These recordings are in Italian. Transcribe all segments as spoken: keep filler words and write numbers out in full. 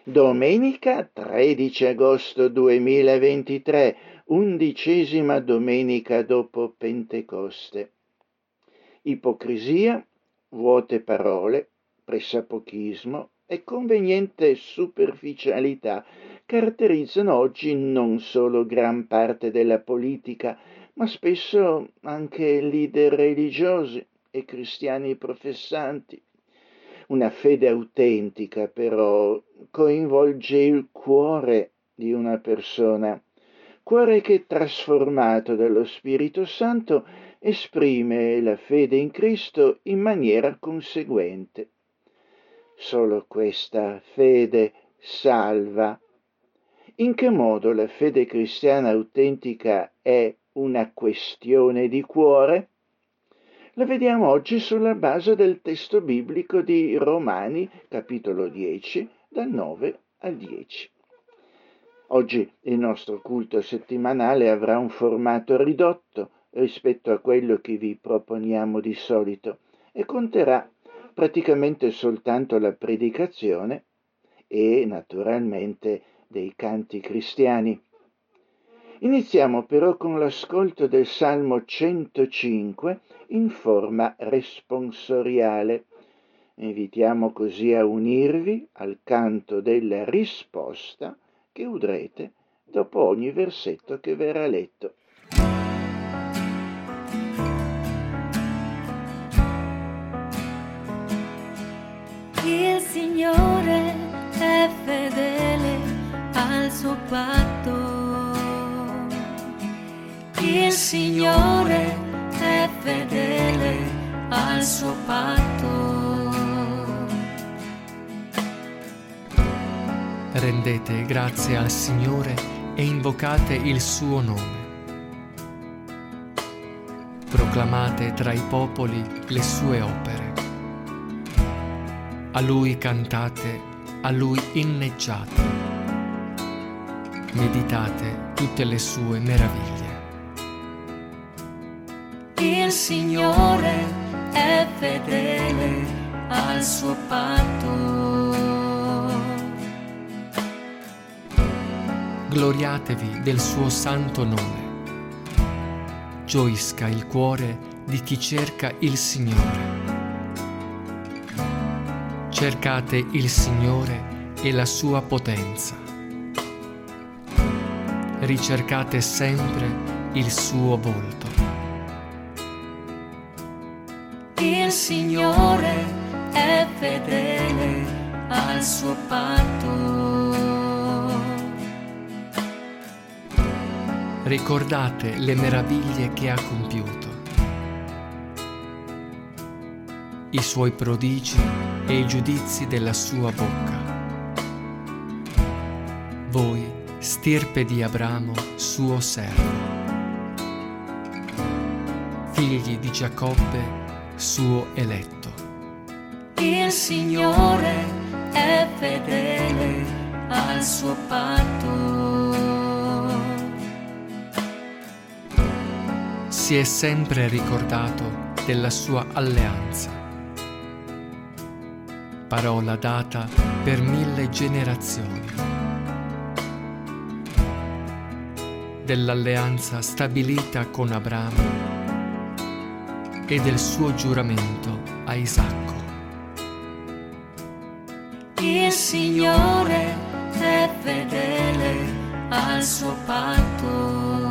Domenica tredici agosto duemilaventitré, undicesima domenica dopo Pentecoste. Ipocrisia, vuote parole, pressapochismo e conveniente superficialità caratterizzano oggi non solo gran parte della politica, ma spesso anche leader religiosi e cristiani professanti. Una fede autentica, però, coinvolge il cuore di una persona, cuore che, trasformato dallo Spirito Santo, esprime la fede in Cristo in maniera conseguente. Solo questa fede salva. In che modo la fede cristiana autentica è una questione di cuore? La vediamo oggi sulla base del testo biblico di Romani, capitolo dieci, dal nove al dieci. Oggi il nostro culto settimanale avrà un formato ridotto rispetto a quello che vi proponiamo di solito e conterà praticamente soltanto la predicazione e, naturalmente, dei canti cristiani. Iniziamo però con l'ascolto del Salmo centocinque in forma responsoriale. Invitiamo così a unirvi al canto della risposta che udrete dopo ogni versetto che verrà letto. Il Signore è fedele al suo patto. Il Signore è fedele al suo patto. Rendete grazie al Signore e invocate il suo nome. Proclamate tra i popoli le sue opere. A Lui cantate, a Lui inneggiate. Meditate tutte le sue meraviglie. Il Signore è fedele al suo patto. Gloriatevi del suo santo nome. Gioisca il cuore di chi cerca il Signore. Cercate il Signore e la sua potenza. Ricercate sempre il suo volto. Il Signore è fedele al suo patto. Ricordate le meraviglie che ha compiuto, i suoi prodigi e i giudizi della sua bocca. Voi, stirpe di Abramo, suo servo, figli di Giacobbe, suo eletto. Il Signore è fedele al suo patto. Si è sempre ricordato della sua alleanza, parola data per mille generazioni, dell'alleanza stabilita con Abramo e del suo giuramento a Isacco. Il Signore è fedele al suo patto.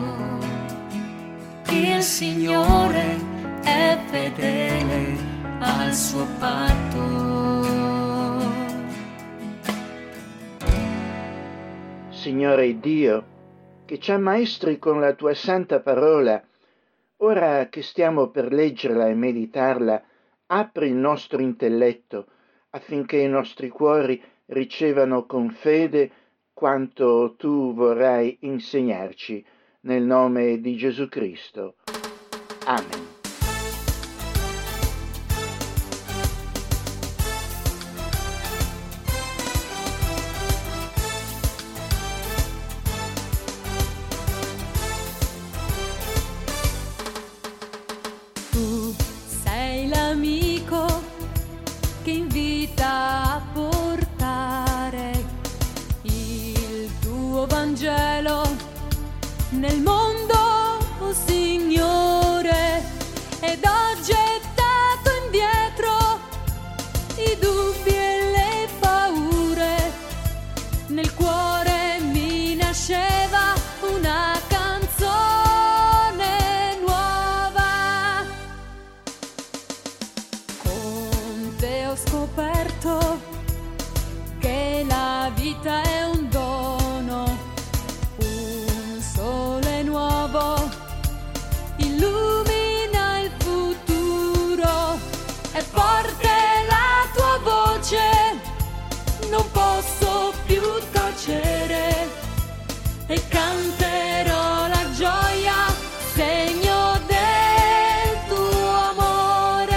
Il Signore è fedele al suo patto. Signore Dio, che ci ammaestri con la tua santa parola, ora che stiamo per leggerla e meditarla, apri il nostro intelletto affinché i nostri cuori ricevano con fede quanto tu vorrai insegnarci, nel nome di Gesù Cristo. Amen. Tu sei l'amico che invita a portare nel mondo, oh Signore, ed ho gettato indietro i dubbi e le paure. Nel cuore mi nasceva una canzone nuova. Con te ho scoperto che la vita è un dono, un sole nuovo illumina il futuro. È forte la tua voce, non posso più tacere, e canterò la gioia, segno del tuo amore.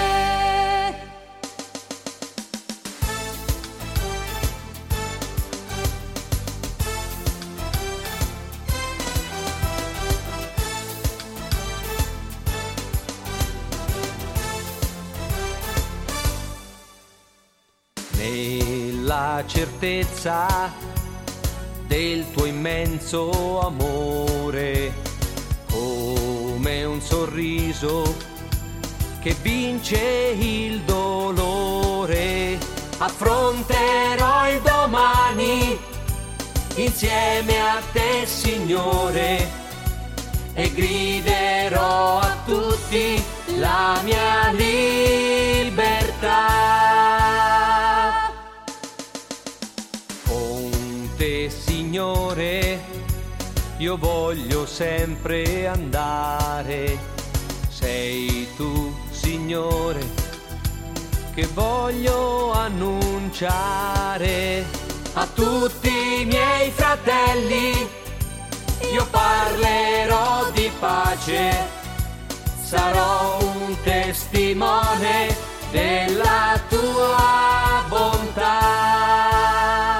Nella certezza del tuo immenso amore, come un sorriso che vince il dolore, affronterò il domani insieme a te, Signore, e griderò a tutti la mia libertà. Con te, Signore, io voglio sempre andare. Sei tu, Signore, che voglio annunciare a tutti i miei fratelli. Io parlerò di pace, sarò un testimone della tua bontà.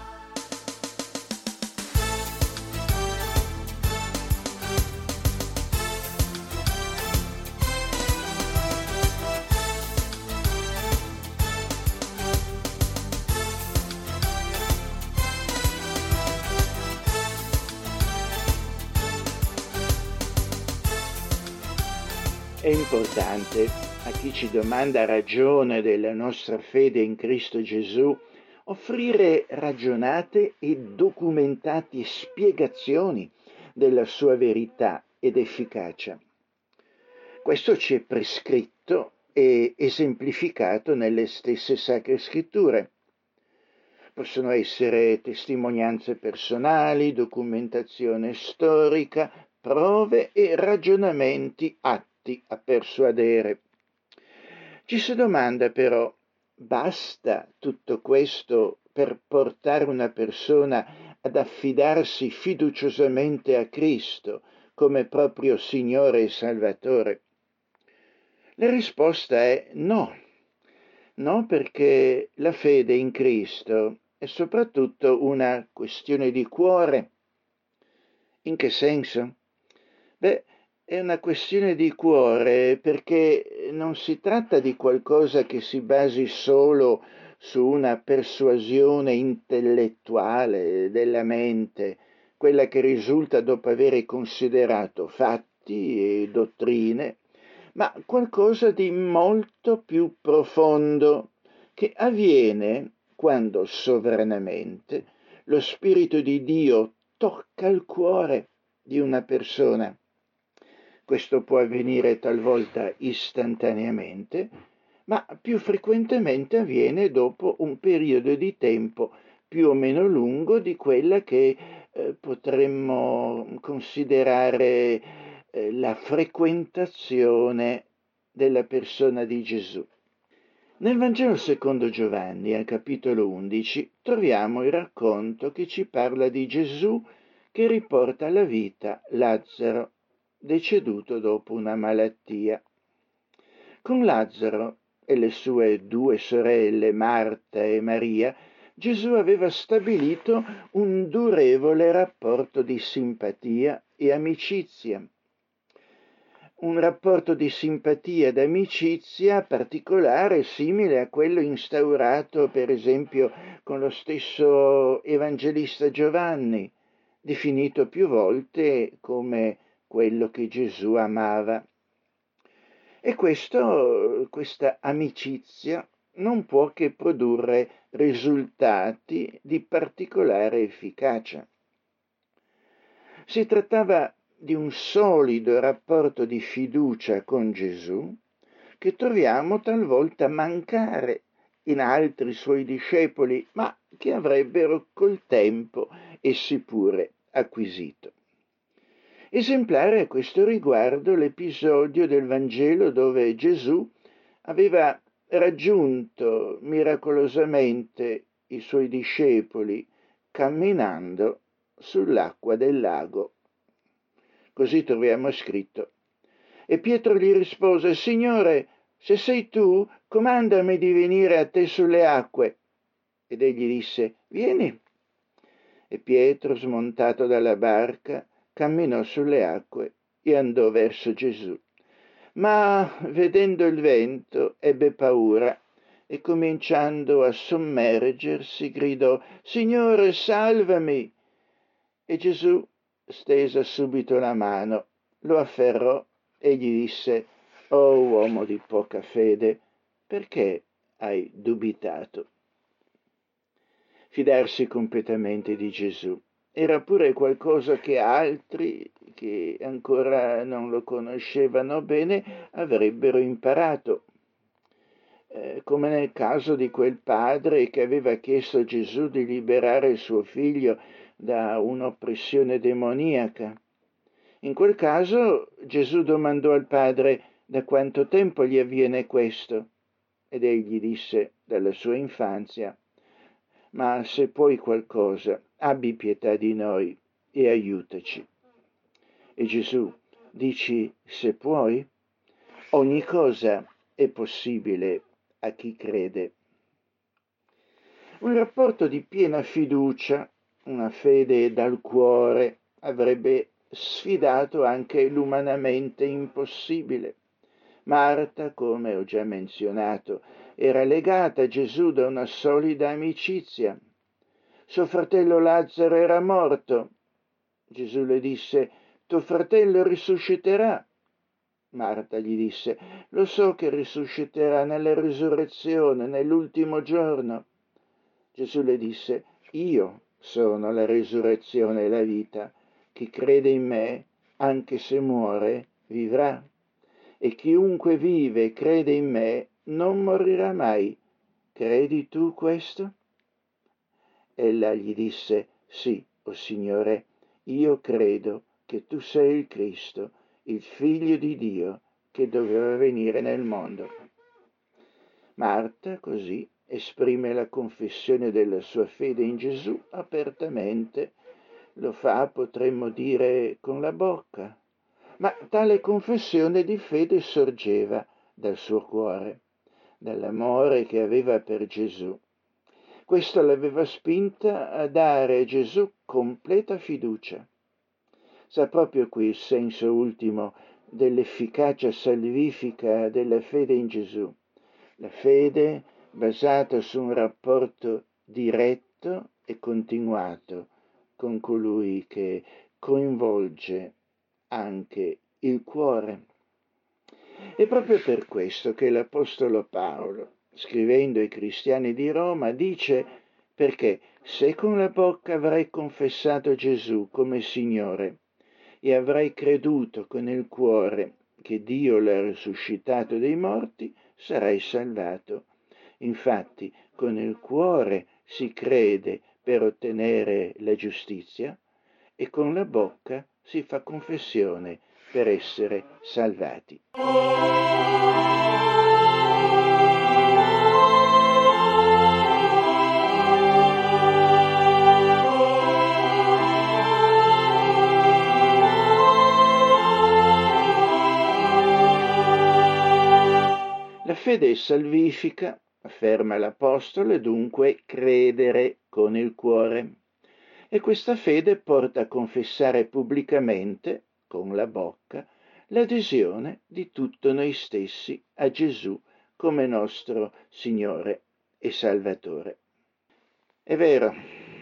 È importante, a chi ci domanda ragione della nostra fede in Cristo Gesù, offrire ragionate e documentate spiegazioni della sua verità ed efficacia. Questo ci è prescritto e esemplificato nelle stesse Sacre Scritture. Possono essere testimonianze personali, documentazione storica, prove e ragionamenti atti a persuadere. Ci si domanda però, basta tutto questo per portare una persona ad affidarsi fiduciosamente a Cristo come proprio Signore e Salvatore? La risposta è no. No, perché la fede in Cristo è soprattutto una questione di cuore. In che senso? Beh, è una questione di cuore perché non si tratta di qualcosa che si basi solo su una persuasione intellettuale della mente, quella che risulta dopo aver considerato fatti e dottrine, ma qualcosa di molto più profondo che avviene quando sovranamente lo Spirito di Dio tocca il cuore di una persona. Questo può avvenire talvolta istantaneamente, ma più frequentemente avviene dopo un periodo di tempo più o meno lungo di quella che eh, potremmo considerare eh, la frequentazione della persona di Gesù. Nel Vangelo secondo Giovanni, al capitolo undici, troviamo il racconto che ci parla di Gesù che riporta alla vita Lazzaro, deceduto dopo una malattia. Con Lazzaro e le sue due sorelle, Marta e Maria, Gesù aveva stabilito un durevole rapporto di simpatia e amicizia. Un rapporto di simpatia ed amicizia particolare, simile a quello instaurato, per esempio, con lo stesso evangelista Giovanni definito più volte come quello che Gesù amava. E questo, questa amicizia non può che produrre risultati di particolare efficacia. Si trattava di un solido rapporto di fiducia con Gesù che troviamo talvolta mancare in altri suoi discepoli, ma che avrebbero col tempo essi pure acquisito. Esemplare a questo riguardo l'episodio del Vangelo dove Gesù aveva raggiunto miracolosamente i suoi discepoli camminando sull'acqua del lago. Così troviamo scritto: e Pietro gli rispose: Signore, se sei tu, comandami di venire a te sulle acque. Ed egli disse: Vieni. E Pietro, smontato dalla barca, camminò sulle acque e andò verso Gesù. Ma vedendo il vento ebbe paura e cominciando a sommergersi gridò: Signore, salvami! E Gesù, stesa subito la mano, lo afferrò e gli disse: O uomo di poca fede, perché hai dubitato? Fidarsi completamente di Gesù era pure qualcosa che altri, che ancora non lo conoscevano bene, avrebbero imparato. Eh, come nel caso di quel padre che aveva chiesto a Gesù di liberare il suo figlio da un'oppressione demoniaca. In quel caso Gesù domandò al padre da quanto tempo gli avviene questo, ed egli disse: dalla sua infanzia. Ma se puoi qualcosa, abbi pietà di noi e aiutaci. E Gesù, dici se puoi? Ogni cosa è possibile a chi crede. Un rapporto di piena fiducia, una fede dal cuore, avrebbe sfidato anche l'umanamente impossibile. Marta, come ho già menzionato, era legata a Gesù da una solida amicizia. Suo fratello Lazzaro era morto. Gesù le disse: tuo fratello risusciterà. Marta gli disse: lo so che risusciterà nella risurrezione, nell'ultimo giorno. Gesù le disse: io sono la risurrezione e la vita. Chi crede in me, anche se muore, vivrà. E chiunque vive e crede in me non morirà mai. Credi tu questo? Ella gli disse: sì, o Signore, io credo che tu sei il Cristo, il Figlio di Dio, che doveva venire nel mondo. Marta, così, esprime la confessione della sua fede in Gesù apertamente. Lo fa, potremmo dire, con la bocca. Ma tale confessione di fede sorgeva dal suo cuore, dall'amore che aveva per Gesù. Questo l'aveva spinta a dare a Gesù completa fiducia. Sa proprio qui il senso ultimo dell'efficacia salvifica della fede in Gesù. La fede basata su un rapporto diretto e continuato con colui che coinvolge anche il cuore. È proprio per questo che l'Apostolo Paolo, scrivendo ai cristiani di Roma, dice: perché se con la bocca avrai confessato Gesù come Signore e avrai creduto con il cuore che Dio l'ha risuscitato dai morti, sarai salvato. Infatti, con il cuore si crede per ottenere la giustizia e con la bocca si fa confessione per essere salvati. La fede salvifica, afferma l'Apostolo, è dunque credere con il cuore. E questa fede porta a confessare pubblicamente, con la bocca, l'adesione di tutto noi stessi a Gesù come nostro Signore e Salvatore. È vero,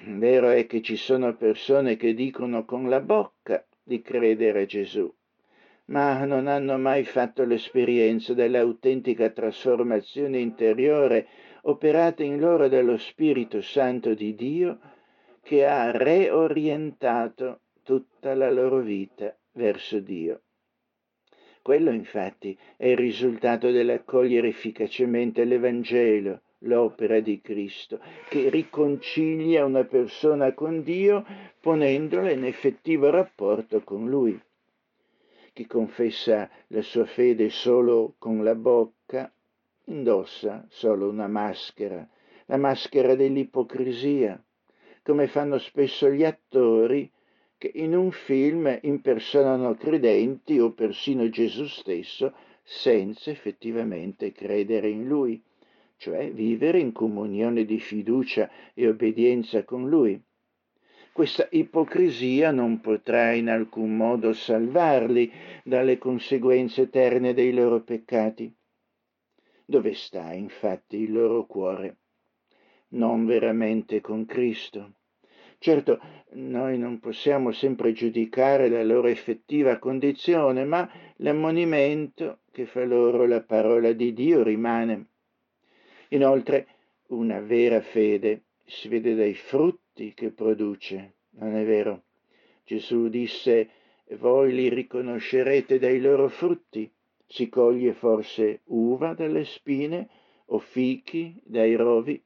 Vero è che ci sono persone che dicono con la bocca di credere a Gesù, ma non hanno mai fatto l'esperienza dell'autentica trasformazione interiore operata in loro dallo Spirito Santo di Dio, che ha reorientato tutta la loro vita verso Dio. Quello infatti è il risultato dell'accogliere efficacemente l'Evangelo, l'opera di Cristo, che riconcilia una persona con Dio ponendola in effettivo rapporto con Lui. Chi confessa la sua fede solo con la bocca indossa solo una maschera, la maschera dell'ipocrisia, come fanno spesso gli attori che in un film impersonano credenti o persino Gesù stesso senza effettivamente credere in Lui, cioè vivere in comunione di fiducia e obbedienza con Lui. Questa ipocrisia non potrà in alcun modo salvarli dalle conseguenze eterne dei loro peccati. Dove sta infatti il loro cuore? Non veramente con Cristo. Certo, noi non possiamo sempre giudicare la loro effettiva condizione, ma l'ammonimento che fa loro la parola di Dio rimane. Inoltre, una vera fede si vede dai frutti che produce, non è vero? Gesù disse: voi li riconoscerete dai loro frutti. Si coglie forse uva dalle spine o fichi dai rovi?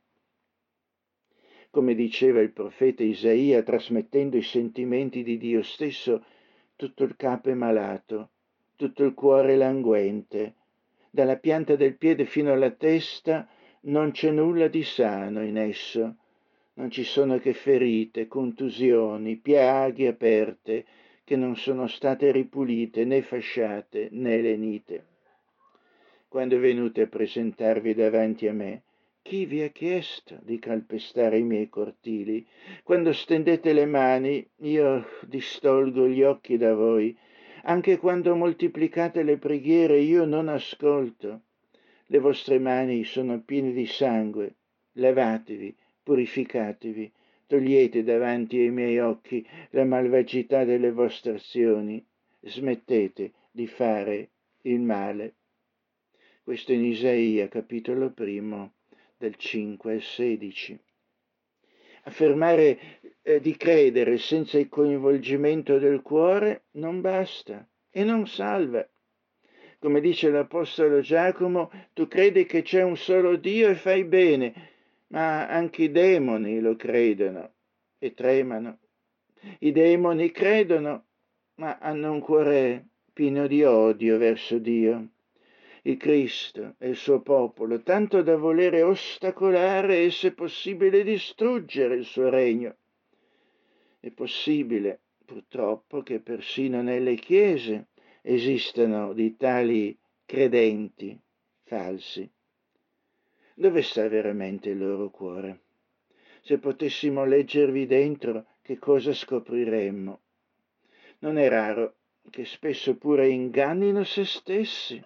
Come diceva il profeta Isaia, trasmettendo i sentimenti di Dio stesso, tutto il capo è malato, tutto il cuore languente, dalla pianta del piede fino alla testa non c'è nulla di sano in esso, non ci sono che ferite, contusioni, piaghe aperte che non sono state ripulite né fasciate né lenite. Quando venute a presentarvi davanti a me, chi vi ha chiesto di calpestare i miei cortili? Quando stendete le mani, io distolgo gli occhi da voi. Anche quando moltiplicate le preghiere, io non ascolto. Le vostre mani sono piene di sangue. Lavatevi, purificatevi, togliete davanti ai miei occhi la malvagità delle vostre azioni. Smettete di fare il male. Questo in Isaia, capitolo primo, del cinque al sedici. Affermare eh, di credere senza il coinvolgimento del cuore non basta e non salva. Come dice l'Apostolo Giacomo, tu credi che c'è un solo Dio e fai bene, ma anche i demoni lo credono e tremano. I demoni credono, ma hanno un cuore pieno di odio verso Dio. Il Cristo e il suo popolo, tanto da volere ostacolare e, se possibile, distruggere il suo regno. È possibile, purtroppo, che persino nelle chiese esistano di tali credenti falsi. Dove sta veramente il loro cuore? Se potessimo leggervi dentro, che cosa scopriremmo? Non è raro che spesso pure ingannino se stessi.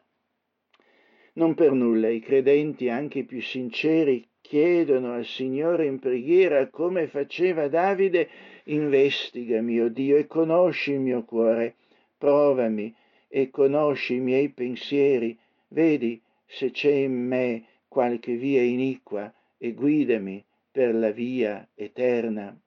Non per nulla i credenti, anche i più sinceri, chiedono al Signore in preghiera, come faceva Davide: investigami, o Dio, e conosci il mio cuore, provami e conosci i miei pensieri, vedi se c'è in me qualche via iniqua e guidami per la via eterna.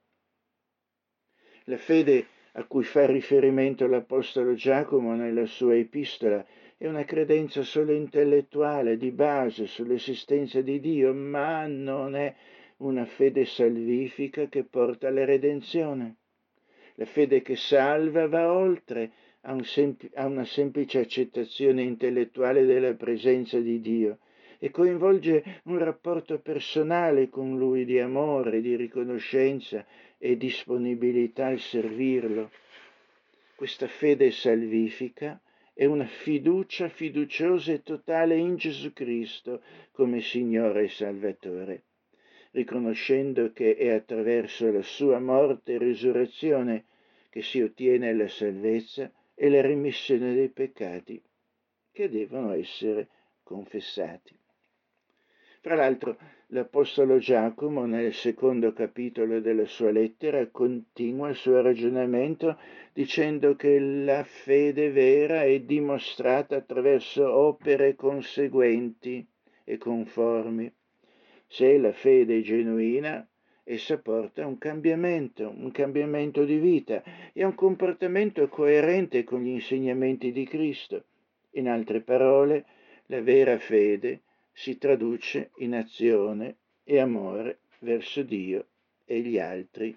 La fede a cui fa riferimento l'Apostolo Giacomo nella sua epistola è una credenza solo intellettuale, di base, sull'esistenza di Dio, ma non è una fede salvifica che porta alla redenzione. La fede che salva va oltre a, un sempl- a una semplice accettazione intellettuale della presenza di Dio e coinvolge un rapporto personale con Lui di amore, di riconoscenza e disponibilità al servirlo. Questa fede salvifica è una fiducia fiduciosa e totale in Gesù Cristo come Signore e Salvatore, riconoscendo che è attraverso la sua morte e risurrezione che si ottiene la salvezza e la remissione dei peccati, che devono essere confessati. Fra l'altro, L'Apostolo Giacomo, nel secondo capitolo della sua lettera, continua il suo ragionamento dicendo che la fede vera è dimostrata attraverso opere conseguenti e conformi. Se la fede è genuina, essa porta un cambiamento, un cambiamento di vita e un comportamento coerente con gli insegnamenti di Cristo. In altre parole, la vera fede si traduce in azione e amore verso Dio e gli altri.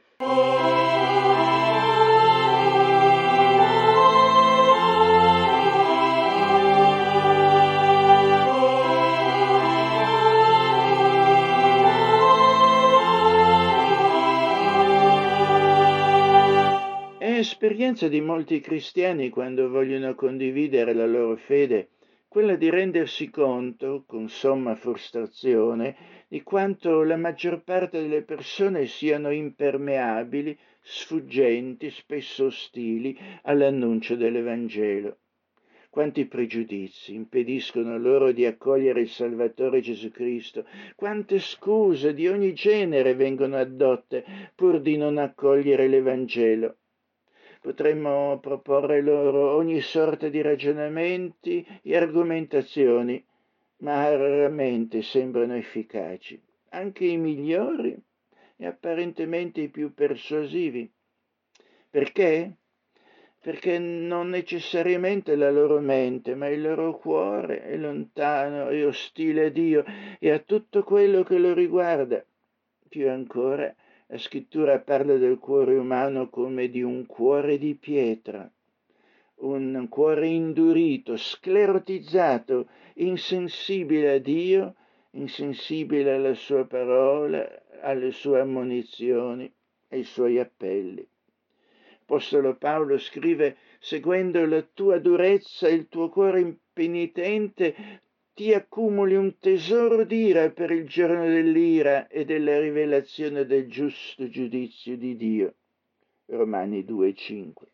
È esperienza di molti cristiani quando vogliono condividere la loro fede quella di rendersi conto, con somma frustrazione, di quanto la maggior parte delle persone siano impermeabili, sfuggenti, spesso ostili all'annuncio dell'Evangelo. Quanti pregiudizi impediscono loro di accogliere il Salvatore Gesù Cristo, quante scuse di ogni genere vengono addotte pur di non accogliere l'Evangelo. Potremmo proporre loro ogni sorta di ragionamenti e argomentazioni, ma raramente sembrano efficaci, anche i migliori e apparentemente i più persuasivi. Perché? Perché non necessariamente la loro mente, ma il loro cuore è lontano e ostile a Dio e a tutto quello che lo riguarda. Più ancora, la scrittura parla del cuore umano come di un cuore di pietra, un cuore indurito, sclerotizzato, insensibile a Dio, insensibile alla sua parola, alle sue ammonizioni, ai suoi appelli. L'Apostolo Paolo scrive: seguendo la tua durezza e il tuo cuore impenitente, ti accumuli un tesoro d'ira per il giorno dell'ira e della rivelazione del giusto giudizio di Dio. Romani due cinque.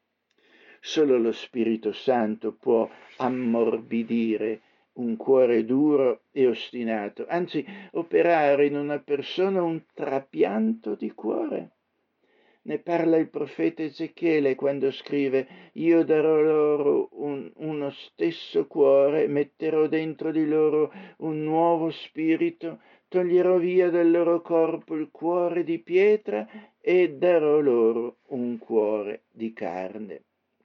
Solo lo Spirito Santo può ammorbidire un cuore duro e ostinato, anzi operare in una persona un trapianto di cuore. Ne parla il profeta Ezechiele quando scrive: io darò loro un, uno stesso cuore, metterò dentro di loro un nuovo spirito, toglierò via dal loro corpo il cuore di pietra e darò loro un cuore di carne.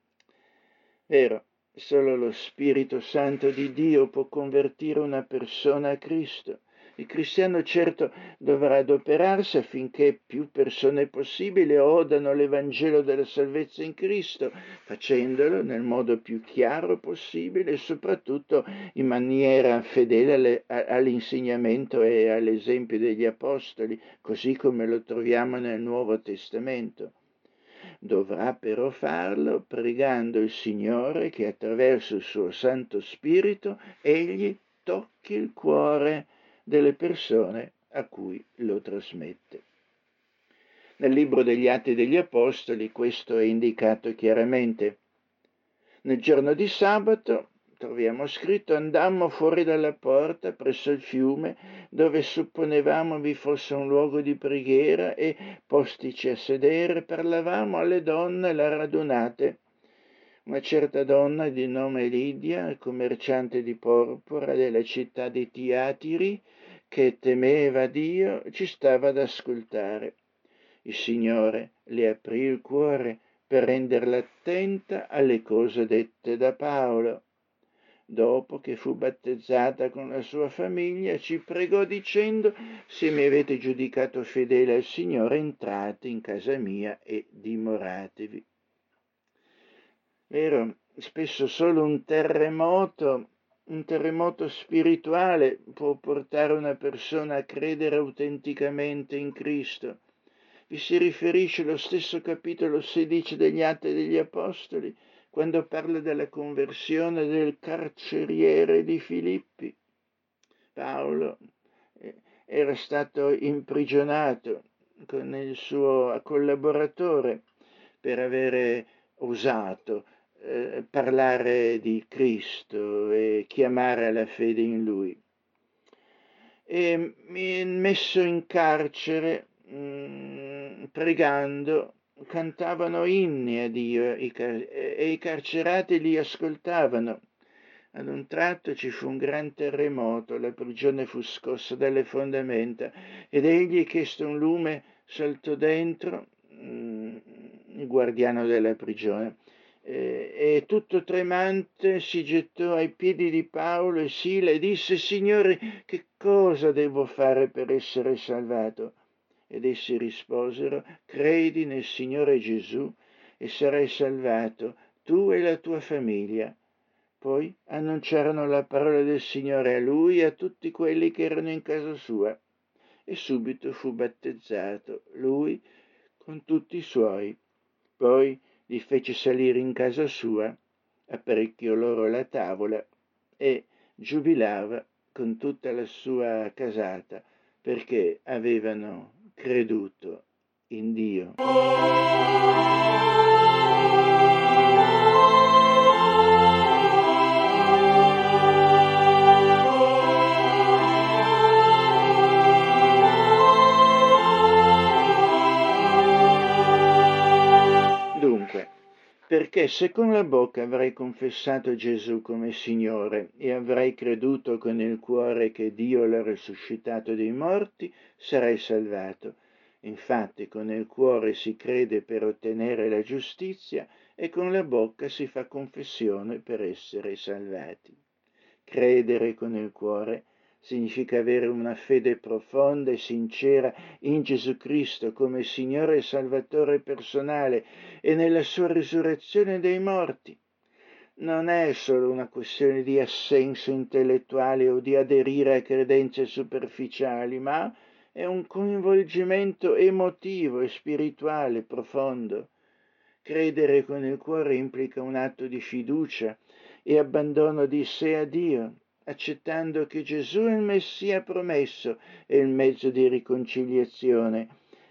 Vero, solo lo Spirito Santo di Dio può convertire una persona a Cristo. Il cristiano certo dovrà adoperarsi affinché più persone possibili odano l'Evangelo della salvezza in Cristo, facendolo nel modo più chiaro possibile e soprattutto in maniera fedele alle, all'insegnamento e all'esempio degli Apostoli, così come lo troviamo nel Nuovo Testamento. Dovrà però farlo pregando il Signore che attraverso il suo Santo Spirito egli tocchi il cuore delle persone a cui lo trasmette. Nel libro degli Atti degli Apostoli questo è indicato chiaramente. Nel giorno di sabato, troviamo scritto, andammo fuori dalla porta presso il fiume dove supponevamo vi fosse un luogo di preghiera e, postici a sedere, parlavamo alle donne là radunate. Una certa donna di nome Lidia, commerciante di porpora della città di Tiatiri, che temeva Dio, ci stava ad ascoltare. Il Signore le aprì il cuore per renderla attenta alle cose dette da Paolo. Dopo che fu battezzata con la sua famiglia, ci pregò dicendo: se mi avete giudicato fedele al Signore, entrate in casa mia e dimoratevi. Vero, spesso solo un terremoto, un terremoto spirituale può portare una persona a credere autenticamente in Cristo. Vi si riferisce lo stesso capitolo sedici degli Atti degli Apostoli, quando parla della conversione del carceriere di Filippi. Paolo era stato imprigionato con il suo collaboratore per avere osato eh, parlare di Cristo e chiamare alla fede in Lui. e messo in carcere, mh, pregando, cantavano inni a Dio i car- e i carcerati li ascoltavano. Ad un tratto ci fu un gran terremoto, la prigione fu scossa dalle fondamenta ed egli, chiesto un lume, saltò dentro, mh, il guardiano della prigione, eh, e tutto tremante si gettò ai piedi di Paolo e Sila e disse: Signori, che cosa devo fare per essere salvato? Ed essi risposero: credi nel Signore Gesù e sarai salvato, tu e la tua famiglia. Poi annunciarono la parola del Signore a lui e a tutti quelli che erano in casa sua, e subito fu battezzato, lui con tutti i suoi. Poi li fece salire in casa sua, apparecchiò loro la tavola e giubilava con tutta la sua casata, perché avevano creduto in Dio. Dunque, perché se con la bocca avrai confessato Gesù come Signore e avrai creduto con il cuore che Dio l'ha risuscitato dai morti, sarai salvato. Infatti con il cuore si crede per ottenere la giustizia e con la bocca si fa confessione per essere salvati. Credere con il cuore significa avere una fede profonda e sincera in Gesù Cristo come Signore e Salvatore personale e nella sua risurrezione dai morti. Non è solo una questione di assenso intellettuale o di aderire a credenze superficiali, ma è un coinvolgimento emotivo e spirituale profondo. Credere con il cuore implica un atto di fiducia e abbandono di sé a Dio, accettando che Gesù è il Messia promesso e il mezzo di riconciliazione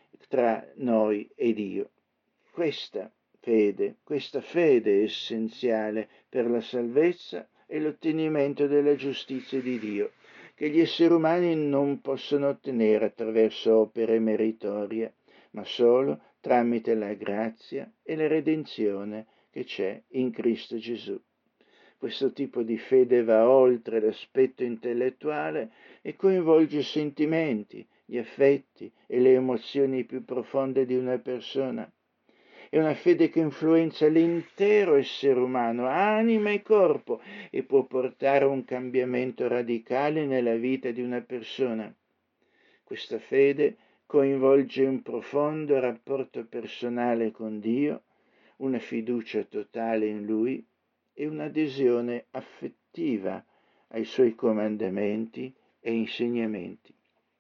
tra noi e Dio. Questa fede, questa fede è essenziale per la salvezza e l'ottenimento della giustizia di Dio, che gli esseri umani non possono ottenere attraverso opere meritorie, ma solo tramite la grazia e la redenzione che c'è in Cristo Gesù. Questo tipo di fede va oltre l'aspetto intellettuale e coinvolge i sentimenti, gli affetti e le emozioni più profonde di una persona. È una fede che influenza l'intero essere umano, anima e corpo, e può portare a un cambiamento radicale nella vita di una persona. Questa fede coinvolge un profondo rapporto personale con Dio, una fiducia totale in Lui e un'adesione affettiva ai Suoi comandamenti e insegnamenti.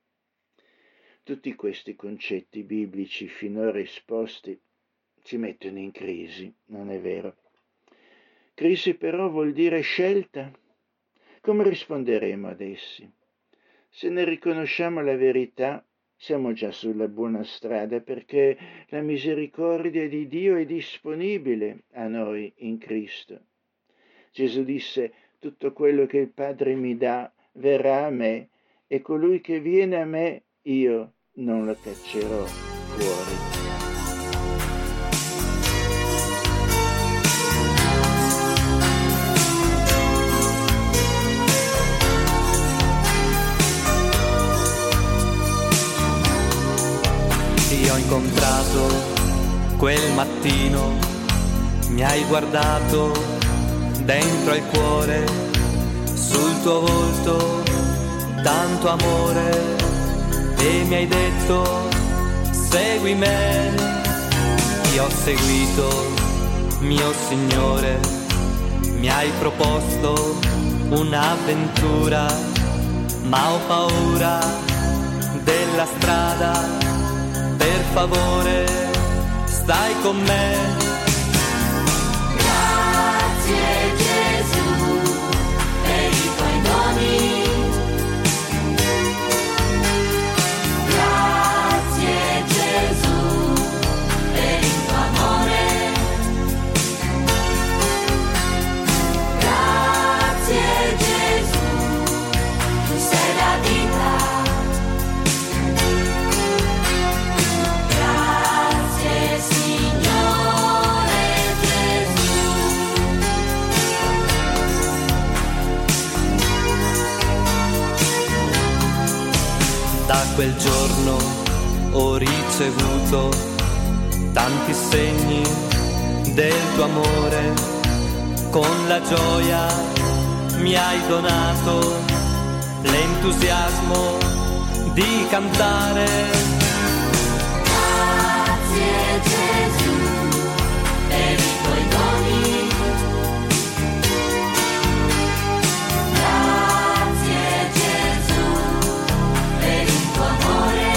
Tutti questi concetti biblici finora esposti ci mettono in crisi, non è vero? Crisi però vuol dire scelta. Come risponderemo ad essi? Se ne riconosciamo la verità, siamo già sulla buona strada, perché la misericordia di Dio è disponibile a noi in Cristo. Gesù disse: tutto quello che il Padre mi dà verrà a me, e colui che viene a me io non lo caccerò fuori. Ti ho incontrato quel mattino, mi hai guardato dentro al cuore, sul tuo volto tanto amore, e mi hai detto segui me. Ti ho seguito, mio Signore, mi hai proposto un'avventura, ma ho paura della strada. Per favore, stai con me. Grazie Gesù per i tuoi doni. Grazie Gesù per il tuo amore. Grazie Gesù, tu sei la vita. ricevuto tanti segni del tuo amore, con la gioia mi hai donato l'entusiasmo di cantare. Grazie Gesù per i tuoi doni. Grazie Gesù per il tuo amore.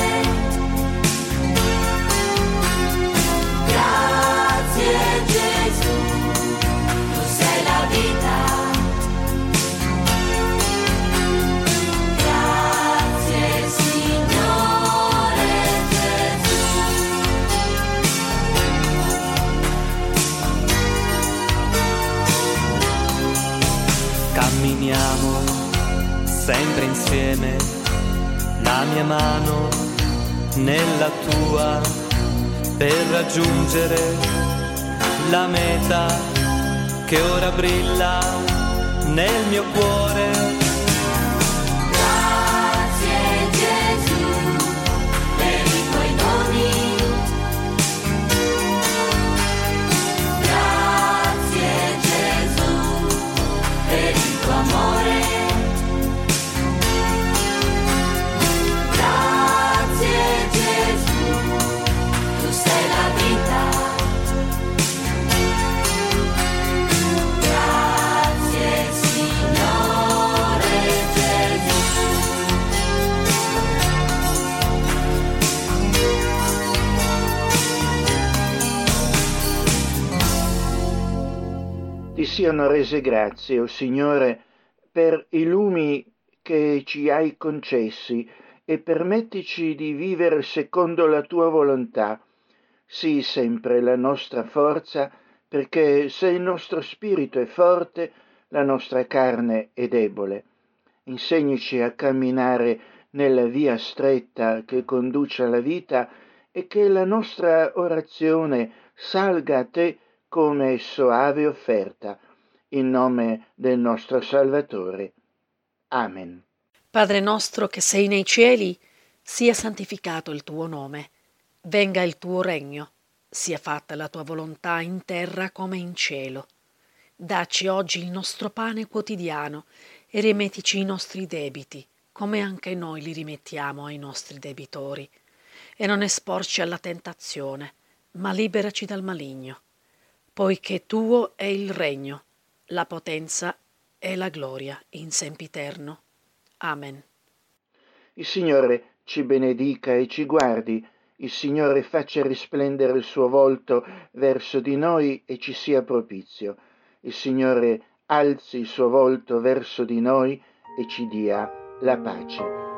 Grazie Gesù, tu sei la vita. Grazie Signore Gesù. Camminiamo sempre insieme, la mia mano nella tua, per raggiungere la meta che ora brilla nel mio cuore. Grazie Gesù per i tuoi doni. Grazie Gesù per il tuo amore. Grazie Gesù, tu sei la vita. Grazie Signore Gesù. Ti siano rese grazie, o Signore, per i lumi che ci hai concessi e permettici di vivere secondo la tua volontà. Sii sempre la nostra forza, perché se il nostro spirito è forte, la nostra carne è debole. Insegnaci a camminare nella via stretta che conduce alla vita e che la nostra orazione salga a te come soave offerta, in nome del nostro Salvatore. Amen. Padre nostro che sei nei cieli, sia santificato il tuo nome, venga il tuo regno, sia fatta la tua volontà in terra come in cielo. Dacci oggi il nostro pane quotidiano e rimettici i nostri debiti, come anche noi li rimettiamo ai nostri debitori. E non esporci alla tentazione, ma liberaci dal maligno, poiché tuo è il regno, la potenza e la gloria in sempiterno. Amen. Il Signore ci benedica e ci guardi, il Signore faccia risplendere il suo volto verso di noi e ci sia propizio. Il Signore alzi il suo volto verso di noi e ci dia la pace.